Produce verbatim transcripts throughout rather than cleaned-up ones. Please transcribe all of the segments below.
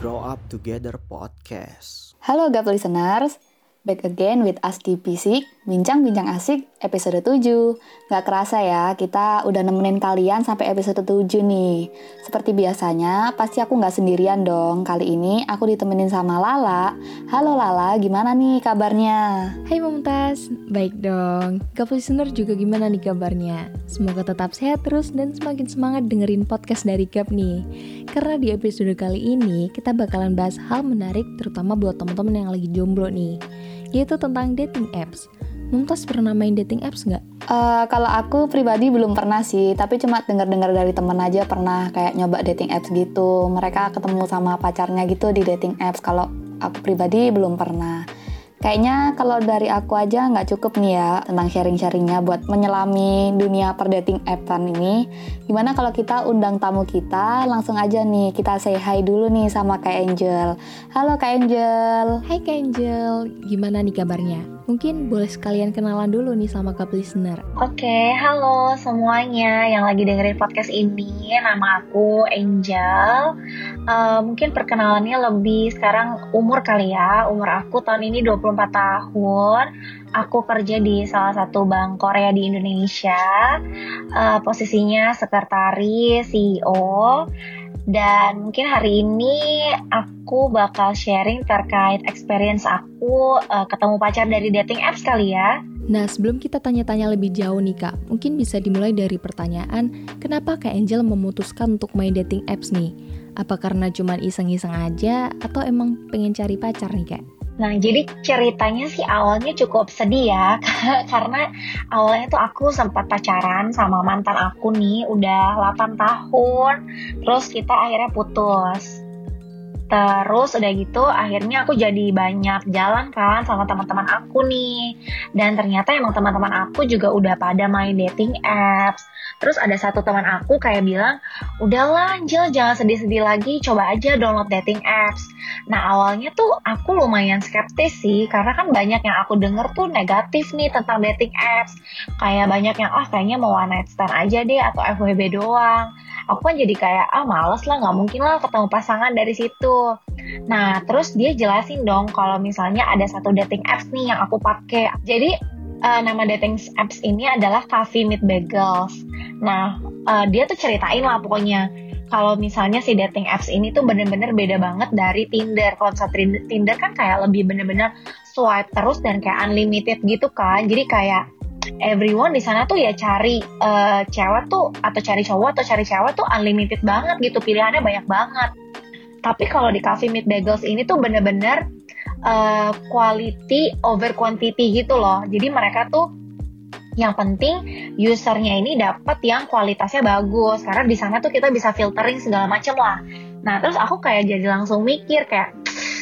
Grow Up Together Podcast. Halo Gap Listeners, back again with Asti Pisik, Bincang-Bincang Asik episode tujuh. Gak kerasa ya, kita udah nemenin kalian sampai episode tujuh nih. Seperti biasanya, pasti aku gak sendirian dong. Kali ini aku ditemenin sama Lala. Halo Lala, gimana nih kabarnya? Hai Mumtaz, baik dong. Gap Listener juga gimana nih kabarnya? Semoga tetap sehat terus dan semakin semangat dengerin podcast dari Gap nih. Karena di episode kali ini, kita bakalan bahas hal menarik terutama buat teman-teman yang lagi jomblo nih, yaitu tentang dating apps. Mumtaz pernah main dating apps nggak? Uh, kalau aku pribadi belum pernah sih, tapi cuma dengar-dengar dari temen aja pernah kayak nyoba dating apps gitu. Mereka ketemu sama pacarnya gitu di dating apps. Kalau aku pribadi belum pernah. Kayaknya kalau dari aku aja nggak cukup nih ya tentang sharing-sharingnya buat menyelami dunia per dating apps ini. Gimana kalau kita undang tamu kita, langsung aja nih kita say hi dulu nih sama Kak Angel. Halo Kak Angel. Hai Kak Angel, gimana nih kabarnya? Mungkin boleh sekalian kenalan dulu nih sama Gap Listener. Oke, halo semuanya yang lagi dengerin podcast ini. Nama aku Angel. Uh, mungkin perkenalannya lebih sekarang umur kali ya. Umur aku tahun ini dua puluh empat tahun. Aku kerja di salah satu bank Korea di Indonesia. Uh, posisinya sekretaris, C E O. Dan mungkin hari ini aku bakal sharing terkait experience aku uh, ketemu pacar dari dating apps kali ya. Nah, sebelum kita tanya-tanya lebih jauh nih Kak, mungkin bisa dimulai dari pertanyaan, kenapa Kak Angel memutuskan untuk main dating apps nih? Apa karena cuma iseng-iseng aja, atau emang pengen cari pacar nih Kak? Nah, jadi ceritanya sih awalnya cukup sedih ya, karena awalnya tuh aku sempat pacaran sama mantan aku nih, udah delapan tahun, terus kita akhirnya putus. Terus udah gitu akhirnya aku jadi banyak jalan kan sama teman-teman aku nih. Dan ternyata emang teman-teman aku juga udah pada main dating apps. Terus ada satu teman aku kayak bilang, udahlah Angel jangan sedih-sedih lagi, coba aja download dating apps. Nah awalnya tuh aku lumayan skeptis sih, karena kan banyak yang aku denger tuh negatif nih tentang dating apps. Kayak banyak yang, ah kayaknya mau one night stand aja deh, atau F W B doang. Aku kan jadi kayak, ah males lah, gak mungkin lah ketemu pasangan dari situ. Nah terus dia jelasin dong kalau misalnya ada satu dating apps nih yang aku pakai. Jadi uh, nama dating apps ini adalah Coffee Meet Bagels. Nah uh, dia tuh ceritain lah pokoknya kalau misalnya si dating apps ini tuh bener-bener beda banget dari Tinder. Kalau misalnya Tinder kan kayak lebih bener-bener swipe terus dan kayak unlimited gitu kan. Jadi kayak everyone di sana tuh ya cari uh, cewek tuh atau cari cowok atau cari cewek tuh unlimited banget gitu, pilihannya banyak banget. Tapi kalau di Coffee Meet Bagels ini tuh bener-bener uh, quality over quantity gitu loh. Jadi mereka tuh yang penting usernya ini dapat yang kualitasnya bagus, karena di sana tuh kita bisa filtering segala macam lah. Nah terus aku kayak jadi langsung mikir kayak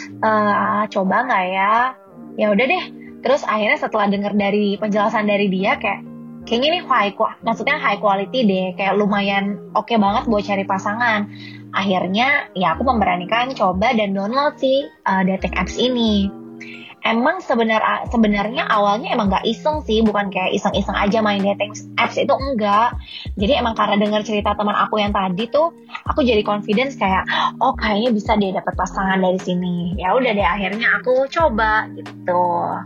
uh, coba nggak ya? Ya udah deh. Terus akhirnya setelah dengar dari penjelasan dari dia kayak kayaknya ini high maksudnya high quality deh, kayak lumayan oke okay banget buat cari pasangan. Akhirnya ya aku memberanikan coba dan download sih uh, dating apps ini. Emang sebenar sebenarnya awalnya emang nggak iseng sih, bukan kayak iseng-iseng aja main dating apps itu, enggak. Jadi emang karena dengar cerita teman aku yang tadi tuh, aku jadi confidence kayak, oh kayaknya bisa deh dapet pasangan dari sini. Ya udah deh akhirnya aku coba gitu.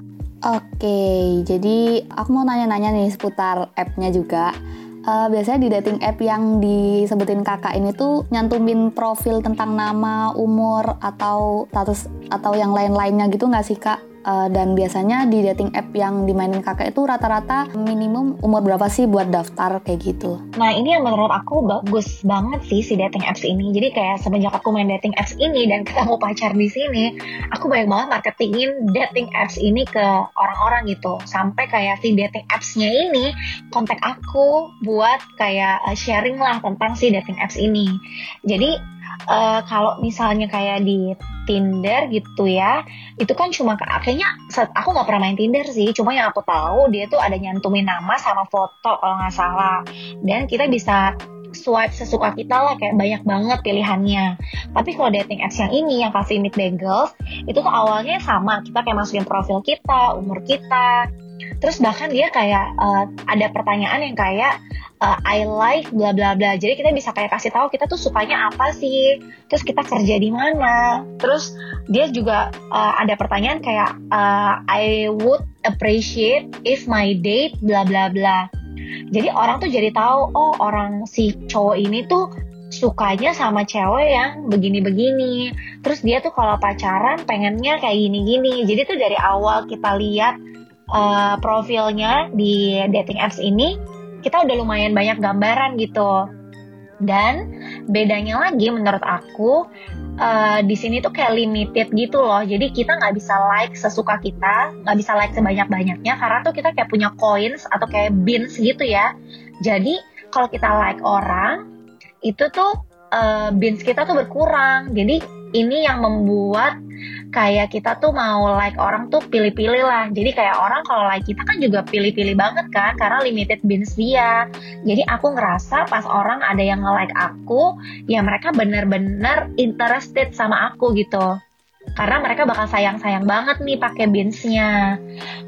Oke, jadi aku mau nanya-nanya nih seputar app-nya juga. Uh, biasanya di dating app yang disebutin kakak ini tuh nyantumin profil tentang nama, umur, atau status atau yang lain-lainnya gitu nggak sih kak? Uh, dan biasanya di dating app yang dimainin kakak itu rata-rata minimum umur berapa sih buat daftar kayak gitu? Nah ini yang menurut aku bagus banget sih si dating apps ini. Jadi kayak semenjak aku main dating apps ini dan ketemu pacar di sini, aku banyak banget marketingin dating apps ini ke orang-orang gitu. Sampai kayak si dating apps-nya ini kontak aku buat kayak sharing lah tentang si dating apps ini. Jadi Uh, kalau misalnya kayak di Tinder gitu ya, itu kan cuma kayaknya aku nggak pernah main Tinder sih, cuma yang aku tahu dia tuh ada nyantumin nama sama foto kalau nggak salah, dan kita bisa swipe sesuka kita lah, kayak banyak banget pilihannya. Tapi kalau dating apps yang ini, yang Coffee Meet Bagels, itu tuh awalnya sama, kita kayak masukin profil kita, umur kita, Terus bahkan dia kayak uh, ada pertanyaan yang kayak uh, I like bla bla bla. Jadi kita bisa kayak kasih tahu kita tuh sukanya apa sih, terus kita kerja di mana. Terus dia juga uh, ada pertanyaan kayak uh, I would appreciate if my date bla bla bla. Jadi orang tuh jadi tahu, oh orang si cowok ini tuh sukanya sama cewek yang begini-begini. Terus dia tuh kalau pacaran pengennya kayak gini-gini. Jadi tuh dari awal kita lihat Uh, profilnya di dating apps ini, kita udah lumayan banyak gambaran gitu. Dan bedanya lagi menurut aku, uh, di sini tuh kayak limited gitu loh. Jadi kita nggak bisa like sesuka kita, nggak bisa like sebanyak-banyaknya karena tuh kita kayak punya coins atau kayak beans gitu ya. Jadi kalau kita like orang, itu tuh uh, beans kita tuh berkurang. Jadi ini yang membuat kayak kita tuh mau like orang tuh pilih-pilih lah. Jadi kayak orang kalau like kita kan juga pilih-pilih banget kan, karena limited beans dia. Jadi aku ngerasa pas orang ada yang nge-like aku, ya mereka bener-bener interested sama aku gitu. Karena mereka bakal sayang-sayang banget nih pakai beansnya.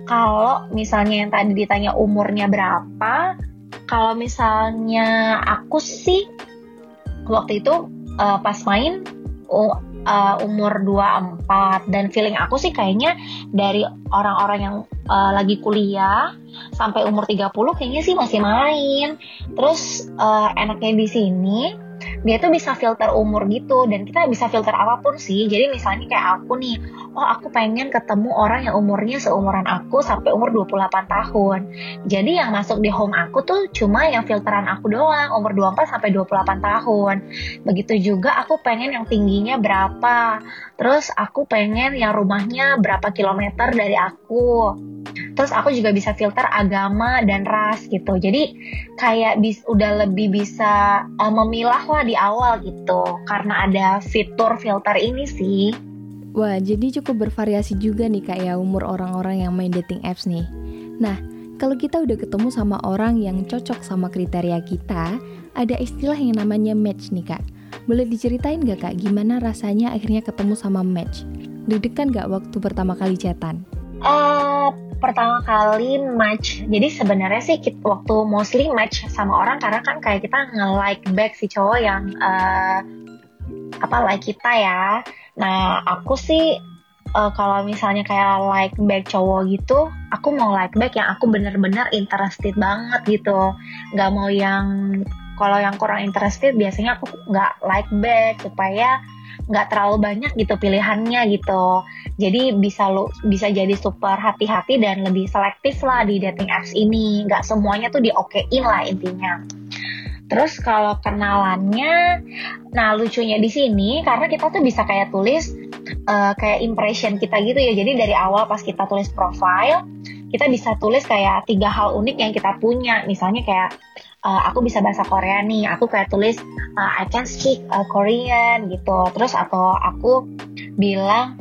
Kalau misalnya yang tadi ditanya umurnya berapa, kalau misalnya aku sih waktu itu uh, pas main uh, Uh, umur dua puluh empat, dan feeling aku sih kayaknya dari orang-orang yang uh, lagi kuliah sampai umur tiga puluh kayaknya sih masih main. Terus uh, enaknya di sini dia tuh bisa filter umur gitu, dan kita bisa filter apapun sih. Jadi misalnya kayak aku nih, oh aku pengen ketemu orang yang umurnya seumuran aku sampai umur dua puluh delapan tahun. Jadi yang masuk di home aku tuh cuma yang filteran aku doang, umur dua puluh empat sampai dua puluh delapan tahun. Begitu juga aku pengen yang tingginya berapa. Terus aku pengen yang rumahnya berapa kilometer dari aku. Terus aku juga bisa filter agama dan ras gitu. Jadi kayak bis, udah lebih bisa uh, memilah lah di awal gitu. Karena ada fitur filter ini sih. Wah, jadi cukup bervariasi juga nih Kak ya umur orang-orang yang main dating apps nih. Nah, kalau kita udah ketemu sama orang yang cocok sama kriteria kita, ada istilah yang namanya match nih Kak. Boleh diceritain gak Kak gimana rasanya akhirnya ketemu sama match? Deg-degan gak waktu pertama kali chatan? Uh, pertama kali match, jadi sebenarnya sih kita, waktu mostly match sama orang karena kan kayak kita nge-like back si cowok yang uh, apa like kita ya. Nah aku sih uh, kalau misalnya kayak like back cowok gitu, aku mau like back yang aku bener-bener interested banget gitu. Gak mau yang, kalau yang kurang interested biasanya aku gak like back supaya nggak terlalu banyak gitu pilihannya gitu. Jadi bisa lo bisa jadi super hati-hati dan lebih selektif lah di dating apps ini. Nggak semuanya tuh di-okein lah intinya. Terus kalau kenalannya, nah lucunya di sini karena kita tuh bisa kayak tulis uh, kayak impression kita gitu ya. Jadi dari awal pas kita tulis profile, kita bisa tulis kayak tiga hal unik yang kita punya. Misalnya kayak Uh, aku bisa bahasa Korea nih, aku kayak tulis uh, I can speak uh, Korean gitu. Terus atau aku bilang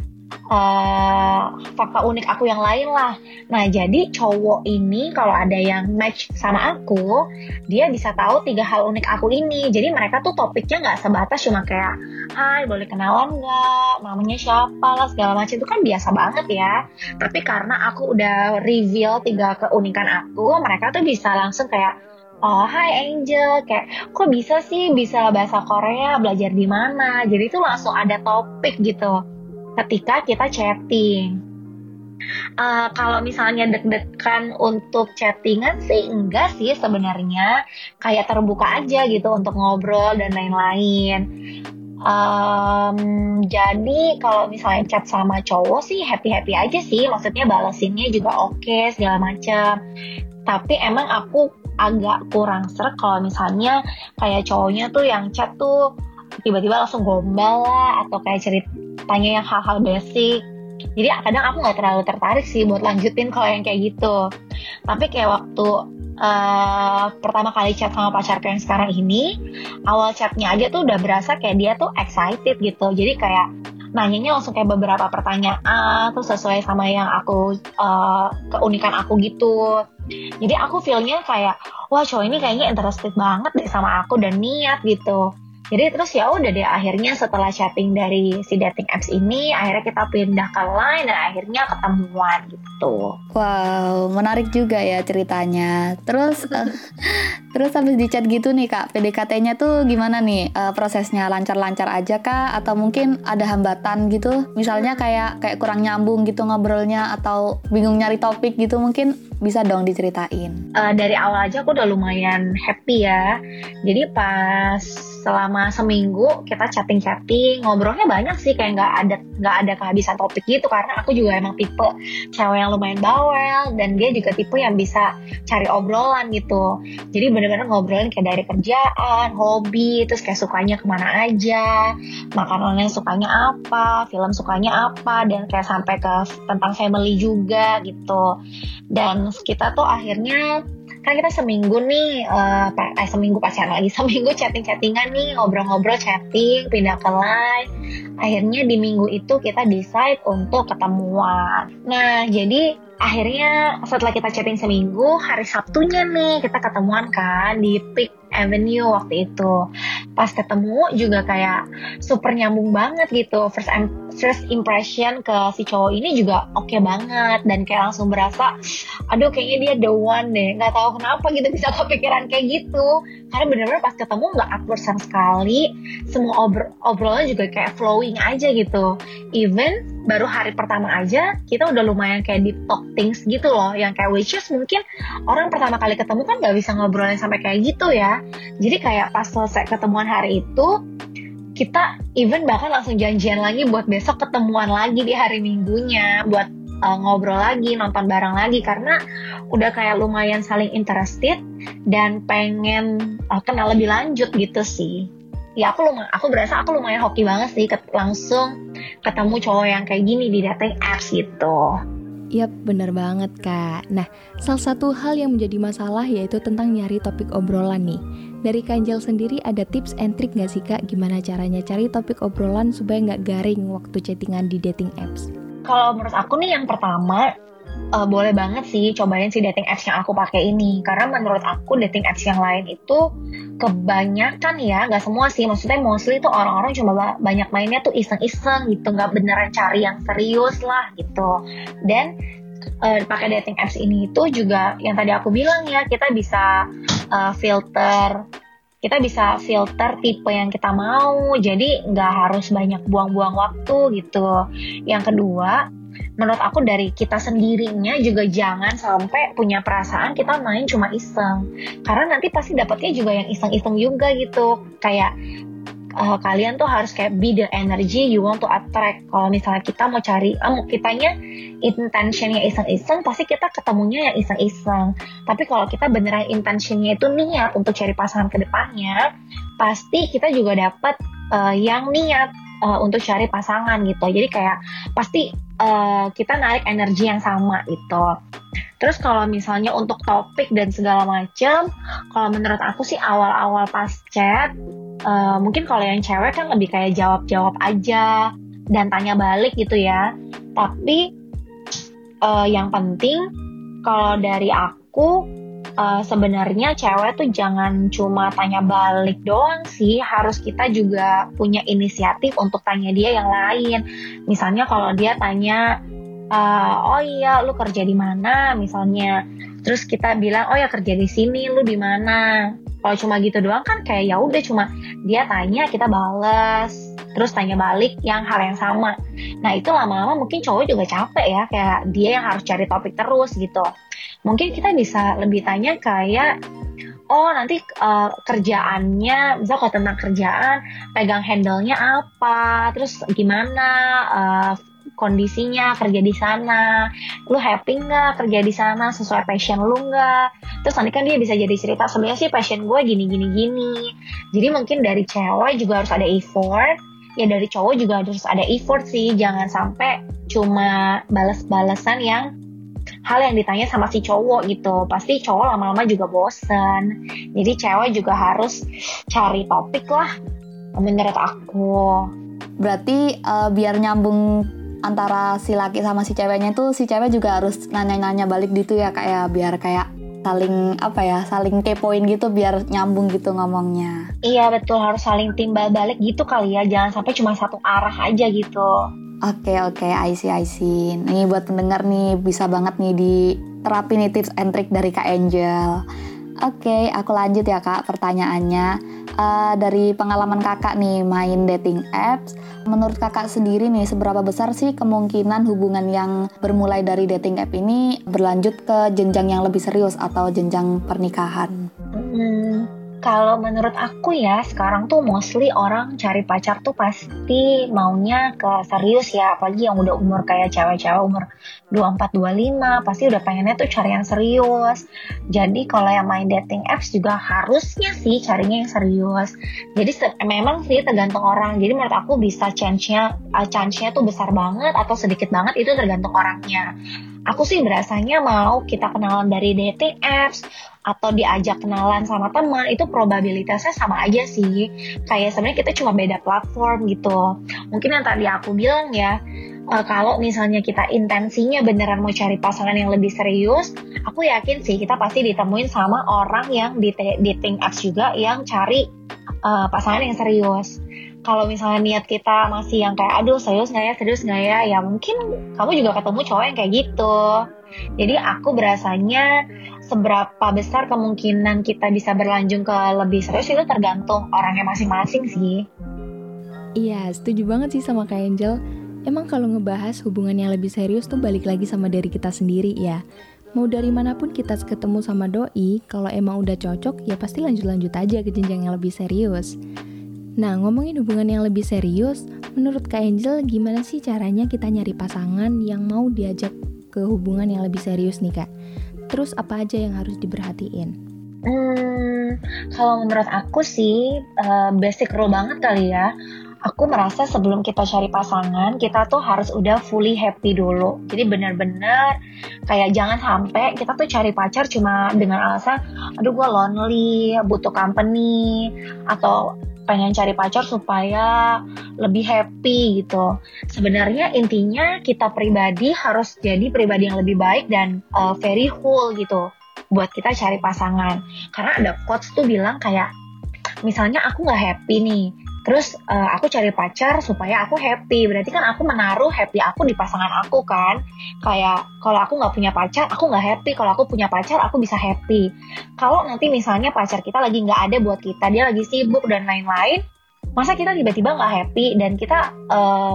uh, fakta unik aku yang lain lah. Nah jadi cowok ini kalau ada yang match sama aku, dia bisa tahu tiga hal unik aku ini. Jadi mereka tuh topiknya nggak sebatas cuma kayak hai boleh kenalan nggak, namanya siapa lah segala macam, itu kan biasa banget ya. Tapi karena aku udah reveal tiga keunikan aku, mereka tuh bisa langsung kayak oh, hai Angel, kayak kok bisa sih bisa bahasa Korea, belajar di mana? Jadi itu langsung ada topik gitu ketika kita chatting. Uh, kalau misalnya deg-degan untuk chattingan sih enggak sih sebenarnya, kayak terbuka aja gitu untuk ngobrol dan lain-lain. Um, jadi kalau misalnya chat sama cowok sih happy-happy aja sih, maksudnya balesinnya juga oke okay, segala macam. Tapi emang aku agak kurang srek kalau misalnya kayak cowoknya tuh yang chat tuh tiba-tiba langsung gombal lah, atau kayak ceritanya yang hal-hal basic. Jadi kadang aku nggak terlalu tertarik sih buat lanjutin kalau yang kayak gitu. Tapi kayak waktu uh, pertama kali chat sama pacarku yang sekarang ini, awal chatnya aja tuh udah berasa kayak dia tuh excited gitu. Jadi kayak nanyanya langsung kayak beberapa pertanyaan tuh sesuai sama yang aku uh, keunikan aku gitu. Jadi aku feel-nya kayak wah cowok ini kayaknya interested banget deh sama aku dan niat gitu. Jadi terus ya udah deh, akhirnya setelah chatting dari si dating apps ini, akhirnya kita pindah ke Line dan akhirnya ketemuan gitu. Wow, menarik juga ya ceritanya. Terus uh, terus habis di chat gitu nih Kak, P D K T-nya tuh gimana nih? Uh, prosesnya lancar-lancar aja Kak, atau mungkin ada hambatan gitu? Misalnya kayak kayak kurang nyambung gitu ngobrolnya, atau bingung nyari topik gitu, mungkin bisa dong diceritain. Uh, dari awal aja aku udah lumayan happy ya. Jadi pas selama seminggu kita chatting-chatting, ngobrolnya banyak sih, kayak nggak ada nggak ada kehabisan topik gitu, karena aku juga emang tipe cewek yang lumayan bawel dan dia juga tipe yang bisa cari obrolan gitu. Jadi bener-bener ngobrolin kayak dari kerjaan, hobi, terus kayak sukanya kemana aja, makanannya sukanya apa, film sukanya apa, dan kayak sampai ke tentang family juga gitu. Dan kita tuh akhirnya kan kita seminggu nih, uh, eh seminggu pacaran lagi, seminggu chatting-chattingan nih, ngobrol-ngobrol chatting, pindah ke Line. Akhirnya di minggu itu kita decide untuk ketemuan. Nah, jadi akhirnya setelah kita chatting seminggu, hari Sabtunya nih kita ketemuan kan di Peak Avenue waktu itu. Pas ketemu juga kayak super nyambung banget gitu. First first impression ke si cowok ini juga oke okay banget, dan kayak langsung berasa, aduh kayaknya dia the one deh. Nggak tahu kenapa gitu bisa kepikiran kayak gitu. Karena bener-bener pas ketemu nggak awkward sama sekali. Semua obr- obrolan juga kayak flowing aja gitu. Even baru hari pertama aja kita udah lumayan kayak deep talk things gitu loh, yang kayak which is mungkin orang pertama kali ketemu kan nggak bisa ngobrolin sampai kayak gitu ya. Jadi kayak pas selesai ketemuan hari itu, kita even bahkan langsung janjian lagi buat besok ketemuan lagi di hari Minggunya, buat uh, ngobrol lagi, nonton bareng lagi, karena udah kayak lumayan saling interested dan pengen uh, kenal lebih lanjut gitu sih. Ya aku lumayan, aku berasa aku lumayan hoki banget sih ket- langsung ketemu cowok yang kayak gini di dating apps gitu. Yap, bener banget Kak. Nah, salah satu hal yang menjadi masalah yaitu tentang nyari topik obrolan nih. Dari Kak Angel sendiri ada tips and trick gak sih Kak, gimana caranya cari topik obrolan supaya gak garing waktu chattingan di dating apps? Kalau menurut aku nih yang pertama, uh, boleh banget sih cobain si dating apps yang aku pakai ini. Karena menurut aku dating apps yang lain itu kebanyakan ya, gak semua sih, maksudnya mostly tuh orang-orang cuma banyak mainnya tuh iseng-iseng gitu, gak beneran cari yang serius lah gitu. Dan uh, pakai dating apps ini itu juga yang tadi aku bilang ya, kita bisa uh, filter kita bisa filter tipe yang kita mau, jadi nggak harus banyak buang-buang waktu gitu. Yang kedua, menurut aku dari kita sendirinya juga jangan sampai punya perasaan kita main cuma iseng, karena nanti pasti dapatnya juga yang iseng-iseng juga gitu. Kayak uh, kalian tuh harus kayak be the energy you want to attract. Kalau misalnya kita mau cari, um, kitanya intentionnya iseng-iseng, pasti kita ketemunya yang iseng-iseng. Tapi kalau kita beneran intentionnya itu niat untuk cari pasangan ke depannya, pasti kita juga dapat uh, yang niat uh, untuk cari pasangan gitu. Jadi kayak pasti uh, kita narik energi yang sama gitu. Terus kalau misalnya untuk topik dan segala macam, kalau menurut aku sih awal-awal pas chat, uh, mungkin kalau yang cewek kan lebih kayak jawab-jawab aja dan tanya balik gitu ya. Tapi uh, yang penting kalau dari aku, uh, sebenarnya cewek tuh jangan cuma tanya balik doang sih, harus kita juga punya inisiatif untuk tanya dia yang lain. Misalnya kalau dia tanya, uh, oh iya lu kerja di mana misalnya, terus kita bilang oh ya kerja di sini, lu di mana. Kalau cuma gitu doang kan kayak ya udah, cuma dia tanya kita balas, terus tanya balik yang hal yang sama. Nah itu lama-lama mungkin cowok juga capek ya, kayak dia yang harus cari topik terus gitu. Mungkin kita bisa lebih tanya kayak, oh nanti uh, kerjaannya, misal kalau tentang kerjaan, pegang handle-nya apa, terus gimana uh, kondisinya kerja di sana, lu happy nggak kerja di sana, sesuai passion lu nggak. Terus nanti kan dia bisa jadi cerita, sebenarnya sih passion gue gini gini gini. Jadi mungkin dari cewek juga harus ada effort, ya dari cowok juga harus ada effort sih. Jangan sampai cuma balas-balasan yang hal yang ditanya sama si cowok gitu, pasti cowok lama-lama juga bosen. Jadi cewek juga harus cari topik lah menurut aku. Berarti uh, biar nyambung antara si laki sama si ceweknya tuh, si cewek juga harus nanya-nanya balik gitu ya Kak ya, biar kayak saling apa ya, saling kepoin gitu biar nyambung gitu ngomongnya. Iya betul, harus saling timbal balik gitu kali ya, jangan sampai cuma satu arah aja gitu. Oke oke, I see I see. Nih buat pendengar nih bisa banget nih diterapin nih tips and trick dari Kak Angel. Oke, aku lanjut ya Kak pertanyaannya. Uh, dari pengalaman Kakak nih main dating apps, menurut Kakak sendiri nih seberapa besar sih kemungkinan hubungan yang bermulai dari dating app ini berlanjut ke jenjang yang lebih serius atau jenjang pernikahan? Hmm, kalau menurut aku ya, sekarang tuh mostly orang cari pacar tuh pasti maunya ke serius ya, apalagi yang udah umur kayak cewek-cewek umur dua puluh empat dua puluh lima, pasti udah pengennya tuh cari yang serius. Jadi kalau yang main dating apps juga harusnya sih carinya yang serius. Jadi se- memang sih tergantung orang. Jadi menurut aku bisa chance-nya uh, chance-nya tuh besar banget atau sedikit banget, itu tergantung orangnya. Aku sih berasanya mau kita kenalan dari dating apps atau diajak kenalan sama teman, itu probabilitasnya sama aja sih. Kayak sebenarnya kita cuma beda platform gitu. Mungkin yang tadi aku bilang ya, uh, kalau misalnya kita intensinya beneran mau cari pasangan yang lebih serius, aku yakin sih kita pasti ditemuin sama orang yang di te- dating apps juga yang cari uh, pasangan yang serius. Kalau misalnya niat kita masih yang kayak aduh serius nggak ya, serius nggak ya, ya mungkin kamu juga ketemu cowok yang kayak gitu. Jadi aku berasanya seberapa besar kemungkinan kita bisa berlanjut ke lebih serius itu tergantung orangnya masing-masing sih. Iya, setuju banget sih sama Kak Angel. Emang kalau ngebahas hubungan yang lebih serius tuh balik lagi sama dari kita sendiri ya. Mau dari manapun kita ketemu sama doi, kalau emang udah cocok ya pasti lanjut-lanjut aja ke jenjang yang lebih serius. Nah, ngomongin hubungan yang lebih serius, menurut Kak Angel gimana sih caranya kita nyari pasangan yang mau diajak ke hubungan yang lebih serius nih Kak? Terus apa aja yang harus diperhatiin? Hmm, kalau menurut aku sih uh, basic rule banget kali ya. Aku merasa sebelum kita cari pasangan, kita tuh harus udah fully happy dulu. Jadi benar-benar kayak jangan sampai kita tuh cari pacar cuma dengan alasan, aduh gue lonely, butuh company, atau pengen cari pacar supaya lebih happy gitu. Sebenarnya intinya kita pribadi harus jadi pribadi yang lebih baik dan uh, very whole gitu buat kita cari pasangan. Karena ada quotes tuh bilang kayak, misalnya aku gak happy nih, terus uh, aku cari pacar supaya aku happy, berarti kan aku menaruh happy aku di pasangan aku kan. Kayak kalau aku gak punya pacar, aku gak happy. Kalau aku punya pacar, aku bisa happy. Kalau nanti misalnya pacar kita lagi gak ada buat kita, dia lagi sibuk dan lain-lain, masa kita tiba-tiba gak happy dan kita uh,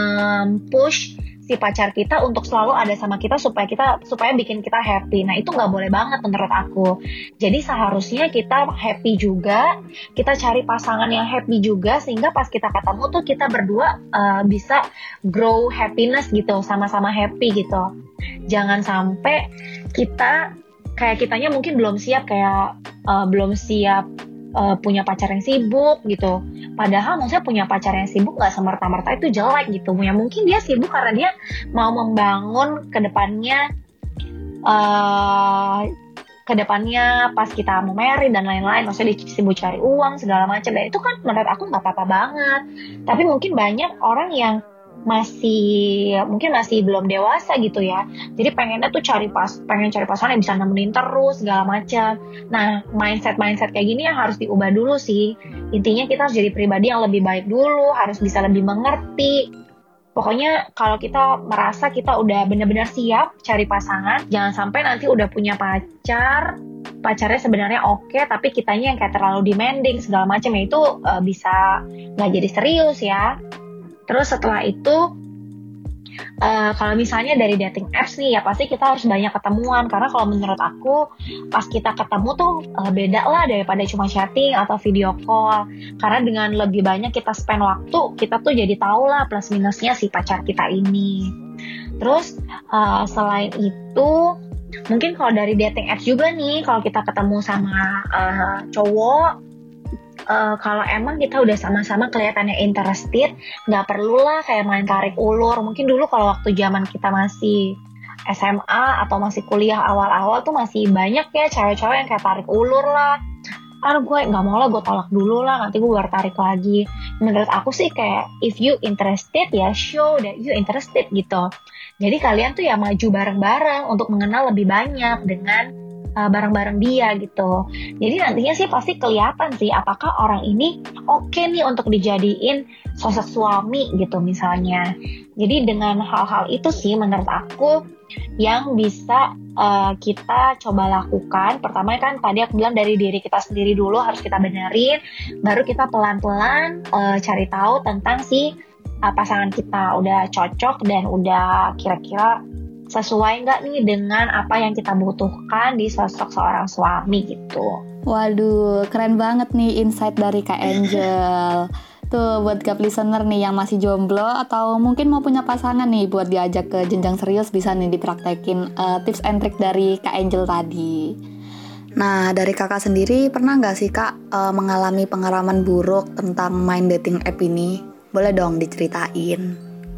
mempush si pacar kita untuk selalu ada sama kita supaya kita supaya bikin kita happy. Nah itu nggak boleh banget menurut aku. Jadi seharusnya kita happy juga, kita cari pasangan yang happy juga, sehingga pas kita ketemu tuh kita berdua uh, bisa grow happiness gitu, sama-sama happy gitu. Jangan sampai kita kayak kitanya mungkin belum siap, kayak uh, belum siap uh, punya pacar yang sibuk gitu. Padahal maksudnya punya pacar yang sibuk gak semerta-merta itu jelek gitu. Ya mungkin dia sibuk karena dia mau membangun ke depannya, uh, ke depannya pas kita mau married dan lain-lain. Maksudnya dia sibuk cari uang segala macam. Dan itu kan menurut aku gak apa-apa banget. Tapi mungkin banyak orang yang masih mungkin masih belum dewasa gitu ya, jadi pengennya tuh cari pas pengen cari pasangan yang bisa nemenin terus segala macam. Nah mindset mindset kayak gini yang harus diubah dulu sih. Intinya kita harus jadi pribadi yang lebih baik dulu, harus bisa lebih mengerti. Pokoknya kalau kita merasa kita udah benar-benar siap cari pasangan, jangan sampai nanti udah punya pacar, pacarnya sebenarnya oke, tapi kitanya yang kayak terlalu demanding segala macam, ya itu uh, bisa nggak jadi serius ya. Terus setelah itu, uh, kalau misalnya dari dating apps nih, ya pasti kita harus banyak ketemuan. Karena kalau menurut aku, pas kita ketemu tuh uh, beda lah daripada cuma chatting atau video call. Karena dengan lebih banyak kita spend waktu, kita tuh jadi tahu lah plus minusnya si pacar kita ini. Terus uh, selain itu, mungkin kalau dari dating apps juga nih, kalau kita ketemu sama uh, cowok, Uh, kalau emang kita udah sama-sama kelihatannya interested, nggak perlulah kayak main tarik ulur. Mungkin dulu kalau waktu zaman kita masih S M A atau masih kuliah awal-awal tuh masih banyak ya cewek-cewek yang kayak tarik ulur lah. Aduh gue nggak mau lah, gue tolak dulu lah, nanti gue baru tarik lagi. Menurut aku sih kayak if you interested ya show that you interested gitu. Jadi kalian tuh ya maju bareng-bareng untuk mengenal lebih banyak dengan uh, bareng-bareng dia gitu. Jadi nantinya sih pasti kelihatan sih apakah orang ini oke okay nih untuk dijadiin sosok suami gitu misalnya. Jadi dengan hal-hal itu sih menurut aku yang bisa uh, kita coba lakukan. Pertama kan tadi aku bilang dari diri kita sendiri dulu harus kita benerin, baru kita pelan-pelan uh, cari tahu tentang si uh, pasangan kita udah cocok dan udah kira-kira sesuai nggak nih dengan apa yang kita butuhkan di sosok seorang suami gitu. Waduh, keren banget nih insight dari Kak Angel. Tuh buat Gap listener nih yang masih jomblo atau mungkin mau punya pasangan nih buat diajak ke jenjang serius, bisa nih dipraktekin uh, tips and trick dari Kak Angel tadi. Nah, dari kakak sendiri pernah nggak sih kak uh, mengalami pengalaman buruk tentang main dating app ini? Boleh dong diceritain.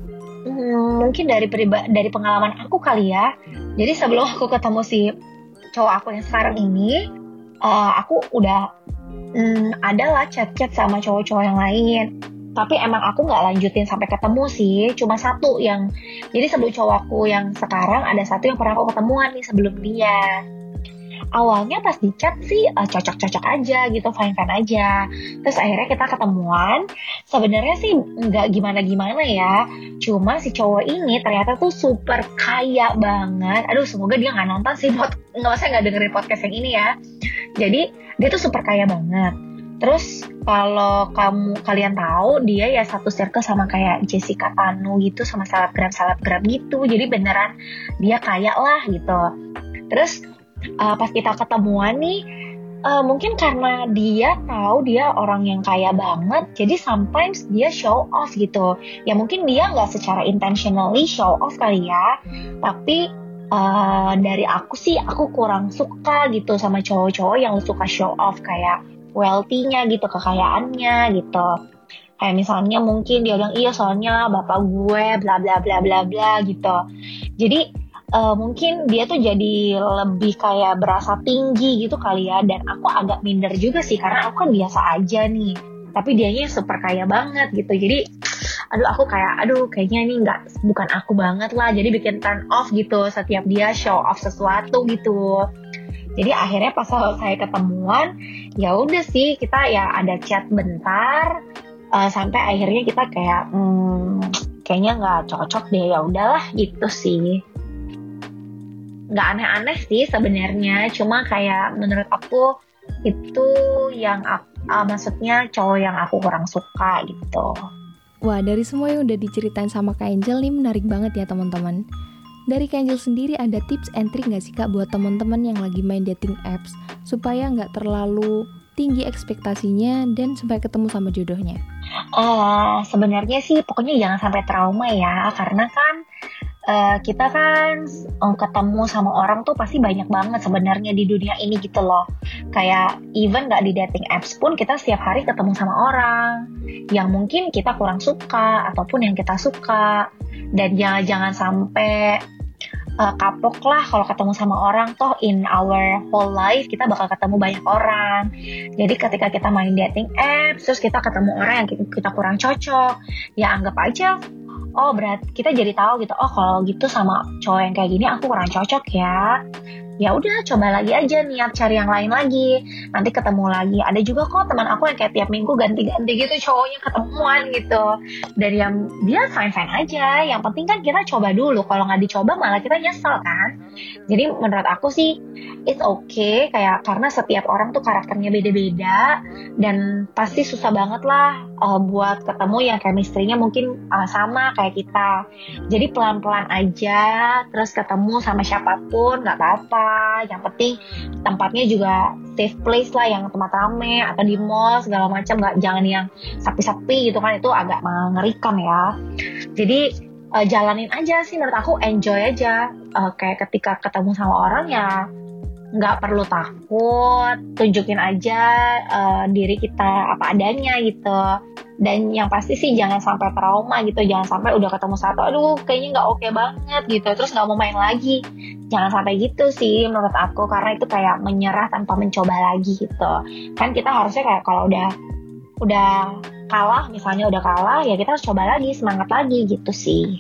Hmm, mungkin dari periba- dari pengalaman aku kali ya. Jadi sebelum aku ketemu si cowok aku yang sekarang ini, uh, aku udah Hmm, ada lah chat-chat sama cowok-cowok yang lain. Tapi emang aku gak lanjutin sampai ketemu sih. Cuma satu yang, jadi sebelum cowokku yang sekarang, ada satu yang pernah aku ketemuan nih sebelum dia. Awalnya pas di chat sih uh, cocok-cocok aja gitu, fine-fine aja. Terus akhirnya kita ketemuan. Sebenarnya sih nggak gimana-gimana ya. Cuma si cowok ini ternyata tuh super kaya banget. Aduh, semoga dia nggak nonton sih, buat nggak usah nggak dengerin podcast yang ini ya. Jadi dia tuh super kaya banget. Terus kalau kamu kalian tahu dia ya satu circle sama kayak Jessica Tanu gitu, sama selebgram-selebgram gitu. Jadi beneran dia kaya lah gitu. Terus Uh, pas kita ketemuan nih, uh, mungkin karena dia tahu dia orang yang kaya banget, jadi sometimes dia show off gitu. Ya mungkin dia nggak secara intentionally show off kali ya, tapi uh, dari aku sih aku kurang suka gitu sama cowok-cowok yang suka show off kayak wealthy-nya gitu, kekayaannya gitu. Kayak misalnya mungkin dia bilang iya soalnya bapak gue bla bla bla bla bla gitu. Jadi Uh, mungkin dia tuh jadi lebih kayak berasa tinggi gitu kali ya. Dan aku agak minder juga sih, karena aku kan biasa aja nih, tapi dianya super kaya banget gitu. Jadi aduh aku kayak aduh kayaknya ini nggak, bukan aku banget lah. Jadi bikin turn off gitu setiap dia show off sesuatu gitu. Jadi akhirnya pas saya ketemuan, ya udah sih kita ya ada chat bentar, uh, sampai akhirnya kita kayak hmm, kayaknya nggak cocok deh, ya udahlah gitu sih. Nggak aneh-aneh sih sebenarnya, cuma kayak menurut aku itu yang uh, maksudnya cowok yang aku kurang suka gitu. Wah, dari semua yang udah diceritain sama Kak Angel nih menarik banget ya teman-teman. Dari Kak Angel sendiri ada tips and trick nggak sih kak buat teman-teman yang lagi main dating apps supaya nggak terlalu tinggi ekspektasinya dan supaya ketemu sama jodohnya? Uh, sebenarnya sih pokoknya jangan sampai trauma ya, karena kan Uh, kita kan um, ketemu sama orang tuh pasti banyak banget sebenarnya di dunia ini gitu loh. Kayak even gak di dating apps pun kita setiap hari ketemu sama orang yang mungkin kita kurang suka ataupun yang kita suka. Dan jangan, jangan sampai uh, kapok lah kalau ketemu sama orang. Toh in our whole life kita bakal ketemu banyak orang. Jadi ketika kita main dating apps terus kita ketemu orang yang kita, kita kurang cocok, ya anggap aja oh berarti kita jadi tahu gitu, oh kalau gitu sama cowok yang kayak gini aku kurang cocok ya. Ya udah coba lagi aja, niat cari yang lain lagi, nanti ketemu lagi. Ada juga kok teman aku yang kayak tiap minggu ganti-ganti gitu cowoknya ketemuan gitu. Dan yang dia fine-fine aja, yang penting kan kita coba dulu. Kalau nggak dicoba malah kita nyesel kan. Jadi menurut aku sih it's okay, kayak karena setiap orang tuh karakternya beda-beda dan pasti susah banget lah uh, buat ketemu yang chemistry-nya mungkin uh, sama kayak kita. Jadi pelan-pelan aja, terus ketemu sama siapapun nggak apa-apa. Yang penting tempatnya juga safe place lah, yang tempat rame atau di mall segala macam, nggak, jangan yang sepi-sepi gitu kan, itu agak mengerikan ya. Jadi uh, jalanin aja sih menurut aku, enjoy aja. Uh, kayak ketika ketemu sama orang ya nggak perlu takut, tunjukin aja uh, diri kita apa adanya gitu. Dan yang pasti sih jangan sampai trauma gitu, jangan sampai udah ketemu satu, aduh kayaknya nggak oke banget gitu, terus nggak mau main lagi. Jangan sampai gitu sih menurut aku, karena itu kayak menyerah tanpa mencoba lagi gitu. Kan kita harusnya kayak kalau udah udah kalah, misalnya udah kalah, ya kita harus coba lagi, semangat lagi gitu sih.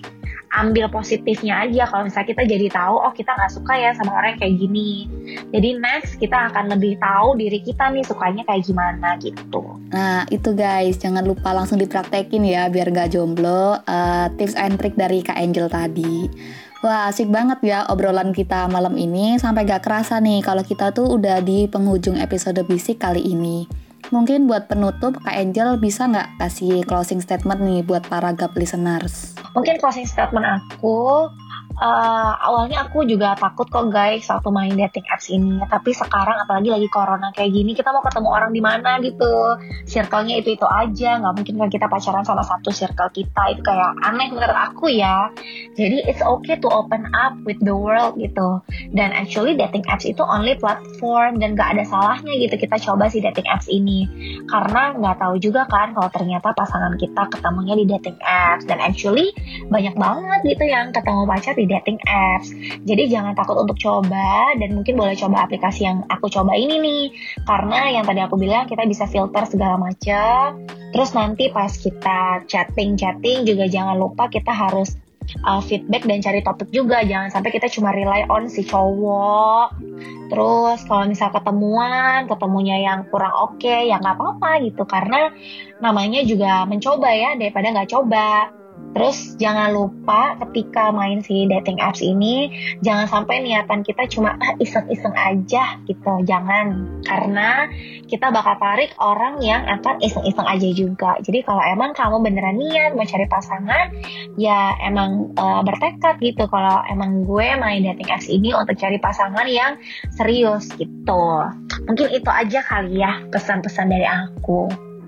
ambil positifnya aja. Kalau misalnya kita jadi tahu, oh kita nggak suka ya sama orang yang kayak gini, jadi next kita akan lebih tahu diri kita nih sukanya kayak gimana gitu. Nah itu guys, jangan lupa langsung dipraktekin ya biar gak jomblo, uh, tips and trick dari Kak Angel tadi. Wah asik banget ya obrolan kita malam ini, sampai gak kerasa nih kalau kita tuh udah di penghujung episode Bisik kali ini. Mungkin buat penutup, Kak Angel bisa nggak kasih closing statement nih buat para Gap listeners? Mungkin closing statement aku, uh, awalnya aku juga takut kok guys waktu main dating apps ini. Tapi sekarang apalagi lagi corona kayak gini, kita mau ketemu orang di mana gitu, circle-nya itu-itu aja. Nggak mungkin kan kita pacaran sama satu circle kita, itu kayak aneh menurut aku ya. Jadi it's okay to open up with the world gitu. Dan actually dating apps itu only platform, dan nggak ada salahnya gitu kita coba si dating apps ini. Karena nggak tahu juga kan kalau ternyata pasangan kita ketemunya di dating apps. Dan actually banyak banget gitu yang ketemu pacar di dating apps. Jadi jangan takut untuk coba, dan mungkin boleh coba aplikasi yang aku coba ini nih. Karena yang tadi aku bilang kita bisa filter segala macam. Terus nanti pas kita chatting-chatting juga jangan lupa kita harus uh, feedback dan cari topik juga. Jangan sampai kita cuma rely on si cowok. Terus kalau misal ketemuan, ketemunya yang kurang oke, okay, ya nggak apa-apa gitu. Karena namanya juga mencoba ya, daripada nggak coba. Terus jangan lupa ketika main si dating apps ini, jangan sampai niatan kita cuma ah, iseng-iseng aja gitu. Jangan, karena kita bakal tarik orang yang akan iseng-iseng aja juga. Jadi kalau emang kamu beneran niat mau cari pasangan, ya emang uh, bertekad gitu. Kalau emang gue main dating apps ini untuk cari pasangan yang serius gitu. Mungkin itu aja kali ya pesan-pesan dari aku.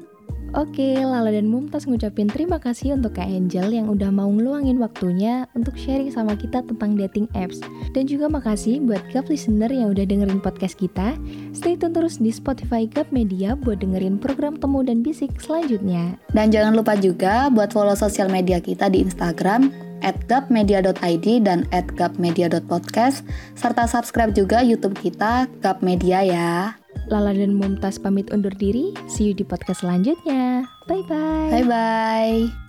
Oke, Lala dan Mumtaz ngucapin terima kasih untuk Kak Angel yang udah mau ngeluangin waktunya untuk sharing sama kita tentang dating apps. Dan juga makasih buat Gap listener yang udah dengerin podcast kita. Stay tune terus di Spotify Gap Media buat dengerin program Temu dan Bisik selanjutnya. Dan jangan lupa juga buat follow sosial media kita di Instagram at gapmedia dot i d dan at gapmedia dot podcast, serta subscribe juga YouTube kita Gap Media ya. Lala dan Mumtaz pamit undur diri. See you di podcast selanjutnya. Bye-bye. Bye-bye.